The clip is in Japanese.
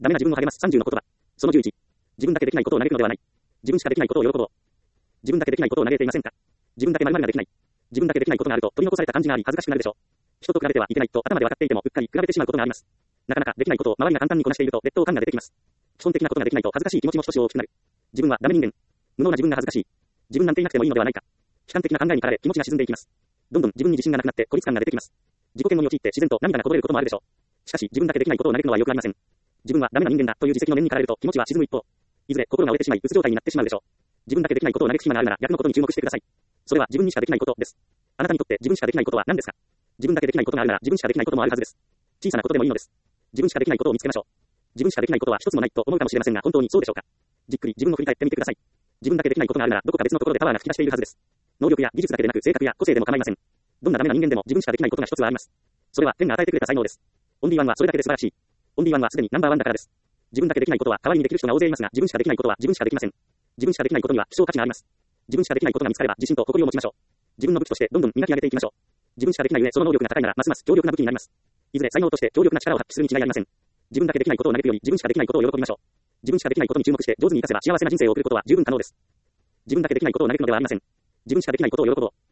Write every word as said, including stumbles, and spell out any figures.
ダメな自分を励ますさんじゅうの言葉。そのじゅういち。自分だけできないことを嘆くのではない。自分しかできないことを喜ぼう。自分だけできないことを嘆いていませんか。自分だけ〇〇ができない。自分だけできないことがあると取り残された感じがあり恥ずかしくなるでしょう。人と比べてはいけないと頭で分かっていてもうっかり比べてしまうことがあります。なかなかできないことを周りが簡単にこなしていると劣等感が出てきます。基本的なことができないと恥ずかしい気持ちも少し大きくなる。自分はダメ人間。無能な自分が恥ずかしい。自分なんていなくてもいいのではないか。悲観的な考えに駆られ気持ちが沈んでいきます。どんどん自分に自信がなくなって孤立感が出てきます。自己嫌悪に陥って自然と涙がこぼれることもあるでしょう。しかし自分だけできないことを嘆くのはよくありません。自分はダメな人間だという自責の念に駆られると気持ちは沈む一方。いずれ心が折れてしまい鬱状態になってしまうでしょう。自分だけできないことを嘆く暇があるなら逆のことに注目してください。それは自分にしかできないことです。あなたにとって自分しかできないことは何ですか。自分だけできないことがあるなら自分しかできないこともあるはずです。小さなことでもいいのです。自分しかできないことを見つけましょう。自分しかできないことは一つもないと思うかもしれませんが本当にそうでしょうか。じっくり自分を振り返ってみてください。自分だけできないことがあるならどこか別のところでパワーが吹き出しているはずです。能力や技術だけでなく性格や個性でも構いません。どんなダメな人間でも自分しかできないことが一つはあります。それは天が与えてくれた才能です。オンリーワンはそれだけで素晴らしい。オンリーワンはすでにナンバーワンだからです。自分だけできないことは代わりにできる人が大勢いますが自分しかできないことは自分しかできません。自分しかできないことには希少価値があります。自分しかできないことが見つかれば自信と誇りを持ちましょう。自分の武器としてどんどん磨き上げていきましょう。自分しかできない上その能力が高いならますます強力な武器になります。いずれ才能として強力な力を発揮するに違いありません。自分だけできないことを嘆くより自分しかできないことを喜びましょう。自分しかできないことに注目して上手に活かせば幸せな人生を送ることは十分可能です。自分だけできないことを嘆くのではありません。自分しかできないことを喜ぼう。